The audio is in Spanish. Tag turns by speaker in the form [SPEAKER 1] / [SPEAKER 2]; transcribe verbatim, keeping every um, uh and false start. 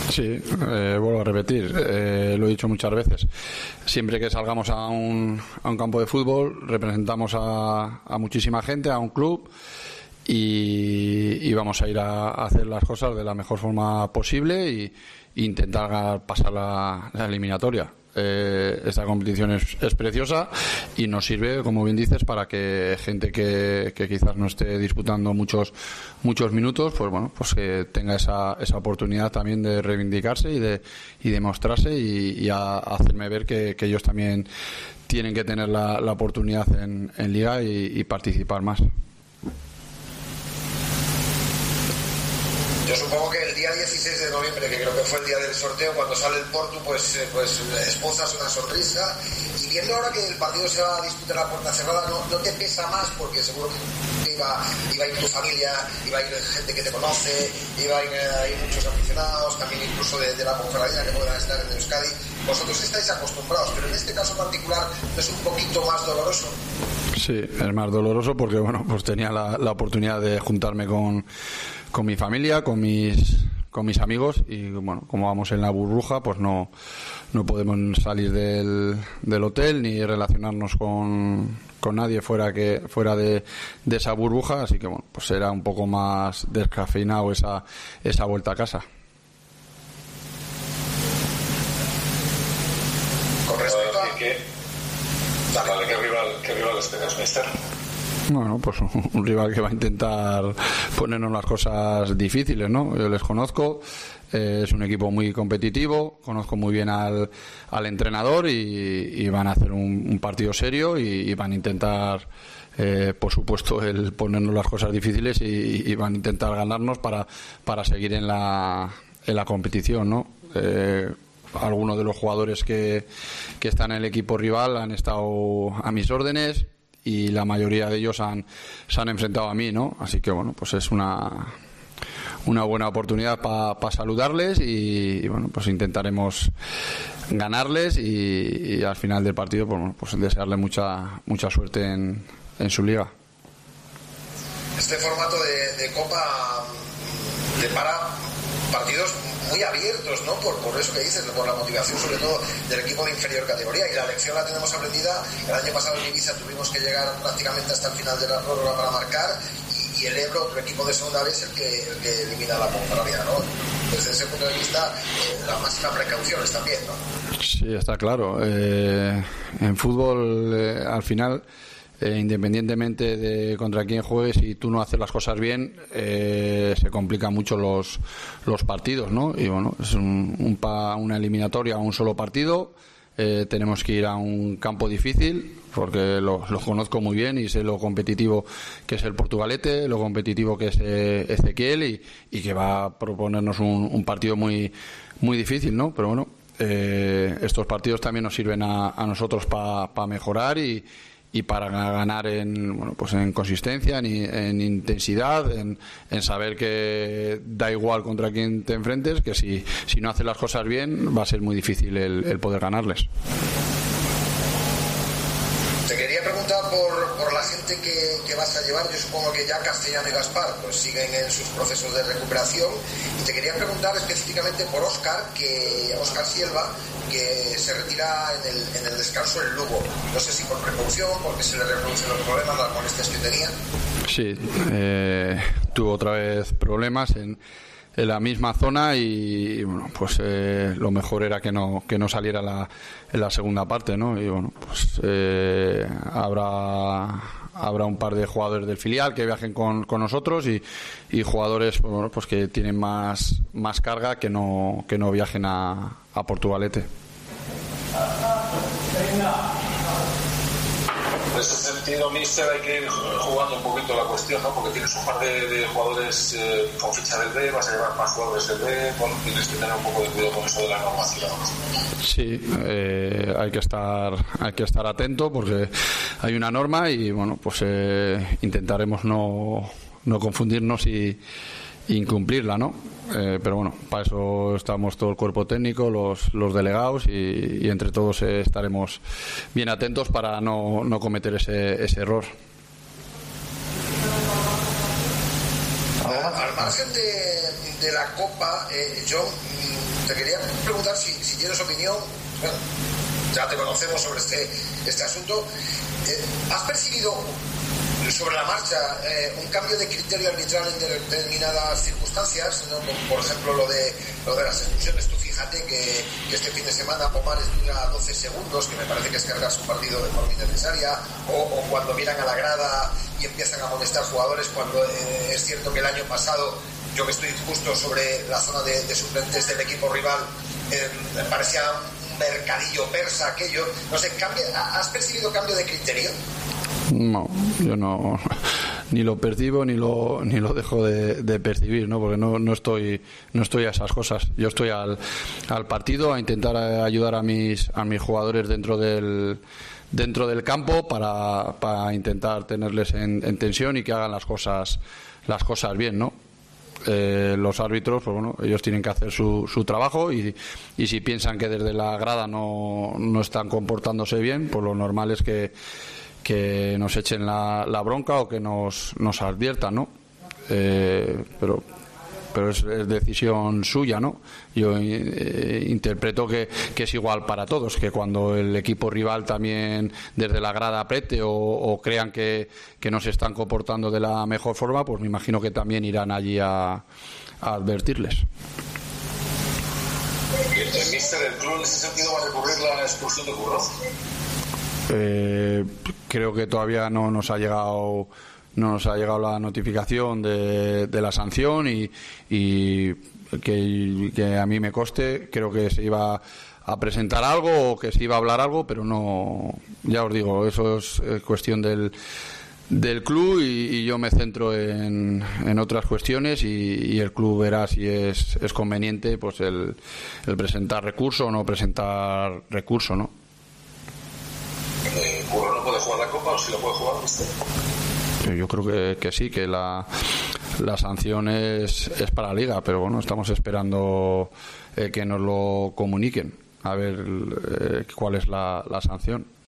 [SPEAKER 1] Sí, eh, vuelvo a repetir, eh, lo he dicho muchas veces. Siempre que salgamos a un, a un campo de fútbol, representamos a, a muchísima gente, a un club, y, y vamos a ir a, a hacer las cosas de la mejor forma posible y, e intentar pasar la, la eliminatoria. Eh, esta competición es, es preciosa y nos sirve, como bien dices, para que gente que, que quizás no esté disputando muchos muchos minutos, pues bueno, pues que tenga esa, esa oportunidad también de reivindicarse y de y de mostrarse y, y a, a hacerme ver que, que ellos también tienen que tener la, la oportunidad en, en Liga y, y participar más.
[SPEAKER 2] Yo supongo que el día dieciséis de noviembre, que creo que fue el día del sorteo, cuando sale el Portu, pues, pues esbozas una sonrisa. Y viendo ahora que el partido se va a disputar a puerta cerrada, ¿no, no te pesa más? Porque seguro que iba, iba a ir tu familia, iba a ir gente que te conoce, iba a ir, a ir muchos aficionados, también incluso de, de la Ponferradina que puedan estar en Euskadi. Vosotros estáis acostumbrados, pero en este caso particular es un poquito más doloroso.
[SPEAKER 1] Sí, es más doloroso porque bueno, pues tenía la, la oportunidad de juntarme con, con mi familia, con mis con mis amigos y bueno, como vamos en la burbuja, pues no no podemos salir del, del hotel ni relacionarnos con, con nadie fuera que fuera de, de esa burbuja, así que bueno, pues era un poco más descafeinado esa esa vuelta a casa.
[SPEAKER 2] Con respecto a
[SPEAKER 3] ¿Qué, vale, ¿qué rival, qué rival esperas, mister?
[SPEAKER 1] Bueno, pues un, un rival que va a intentar ponernos las cosas difíciles, ¿no? Yo les conozco, eh, es un equipo muy competitivo, conozco muy bien al, al entrenador y, y van a hacer un, un partido serio y, y van a intentar, eh, por supuesto, el ponernos las cosas difíciles y, y van a intentar ganarnos para, para seguir en la, en la competición, ¿no? Eh, algunos de los jugadores que, que están en el equipo rival han estado a mis órdenes y la mayoría de ellos han, se han enfrentado a mí, ¿no? Así que bueno, pues es una una buena oportunidad para pa saludarles y, y bueno, pues intentaremos ganarles y, y al final del partido pues, bueno, pues desearles mucha mucha suerte en, en su liga.
[SPEAKER 2] Este formato de, de Copa depara partidos muy abiertos, ¿no? Por, por eso que dices, por la motivación sobre todo del equipo de inferior categoría, y la lección la tenemos aprendida. El año pasado en Ibiza tuvimos que llegar prácticamente hasta el final de la prórroga para marcar y, y el Ebro, otro equipo de segunda vez, el que, el que elimina a la Ponferradina, ¿no? Desde ese punto de vista, eh, la máxima precaución está bien, ¿no?
[SPEAKER 1] Sí, está claro. Eh, en fútbol, eh, al final, Eh, independientemente de contra quién juegues, si tú no haces las cosas bien, eh, se complican mucho los los partidos, ¿no? Y bueno, es un, un pa, una eliminatoria a un solo partido. Eh, tenemos que ir a un campo difícil porque lo, lo conozco muy bien y sé lo competitivo que es el Portugalete, lo competitivo que es eh, Ezequiel y, y que va a proponernos un, un partido muy muy difícil, ¿no? Pero bueno, eh, estos partidos también nos sirven a, a nosotros para pa mejorar y y para ganar en bueno pues en consistencia, en, en intensidad, en, en saber que da igual contra quién te enfrentes, que si, si no haces las cosas bien va a ser muy difícil el, el poder ganarles.
[SPEAKER 2] Te quería preguntar por, por la gente que, que vas a llevar. Yo supongo que ya Castellano y Gaspar pues siguen en sus procesos de recuperación, y te quería preguntar específicamente por Óscar, que Óscar Silva, que se retira en el, en el descanso en Lugo. No sé si por precaución, porque se le reproducen los problemas, las molestias que tenía.
[SPEAKER 1] Sí, eh, tuvo otra vez problemas en, en la misma zona y, y bueno, pues eh, lo mejor era que no que no saliera la, en la segunda parte, ¿no? Y bueno, pues eh, habrá habrá un par de jugadores del filial que viajen con, con nosotros y, y jugadores bueno, pues que tienen más más carga que no que no viajen a, a Portugalete.
[SPEAKER 3] En ese sentido, mister, hay que ir jugando un poquito la cuestión, ¿no? Porque tienes un par de, de jugadores eh, con ficha del B, vas a llevar más jugadores del B, bueno, tienes que tener un poco de cuidado con eso de la normativa, ¿no?
[SPEAKER 1] Sí, eh, hay que estar hay que estar atento porque hay una norma y bueno, pues eh, intentaremos no, no confundirnos y incumplirla, ¿no? Eh, pero bueno, para eso estamos todo el cuerpo técnico, los, los delegados y, y entre todos eh, estaremos bien atentos para no, no cometer ese, ese error.
[SPEAKER 2] Al margen de, de la Copa, eh, yo te quería preguntar si, si tienes opinión. Bueno, ya te conocemos sobre este, este asunto. Eh, ¿Has percibido sobre la marcha eh, un cambio de criterio arbitral en determinadas circunstancias, ¿no? Como por ejemplo lo de lo de las expulsiones? Tú fíjate que, que este fin de semana Pomares dura doce segundos, que me parece que es cargarse un partido de forma innecesaria, o, o cuando miran a la grada y empiezan a molestar jugadores, cuando eh, es cierto que el año pasado, yo que estoy justo sobre la zona de, de suplentes del equipo rival, eh, me parecía un mercadillo persa aquello. No sé, ¿cambia, ¿has percibido cambio de criterio?
[SPEAKER 1] No, yo no, ni lo percibo ni lo ni lo dejo de, de percibir, ¿no? Porque no, no estoy no estoy a esas cosas. Yo estoy al, al partido, a intentar ayudar a mis a mis jugadores dentro del dentro del campo para, para intentar tenerles en, en tensión y que hagan las cosas las cosas bien, ¿no? Eh, los árbitros, pues bueno, ellos tienen que hacer su, su trabajo y, y si piensan que desde la grada no, no están comportándose bien, pues lo normal es que que nos echen la, la bronca o que nos, nos adviertan, ¿no? Eh, pero pero es, es decisión suya, ¿no? Yo eh, interpreto que, que es igual para todos, que cuando el equipo rival también desde la grada apriete o, o crean que, que no se están comportando de la mejor forma, pues me imagino que también irán allí a, a advertirles.
[SPEAKER 3] ¿El míster del club en ese sentido va a recurrir la expulsión de Curro?
[SPEAKER 1] Eh, creo que todavía no nos ha llegado no nos ha llegado la notificación de, de la sanción y, y que, que a mí me conste, creo que se iba a presentar algo o que se iba a hablar algo, pero no, ya os digo, eso es cuestión del del club y, y yo me centro en, en otras cuestiones y, y el club verá si es, es conveniente pues el, el presentar recurso o no presentar recurso, ¿no?
[SPEAKER 3] Eh, ¿Curro no puede jugar la Copa o si lo puede jugar usted?
[SPEAKER 1] Yo creo que, que sí, que la, la sanción es, es para la Liga, pero bueno, estamos esperando eh, que nos lo comuniquen, a ver eh, cuál es la, la sanción.